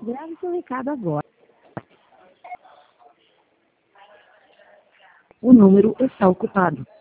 Grave seu recado agora. O número está ocupado.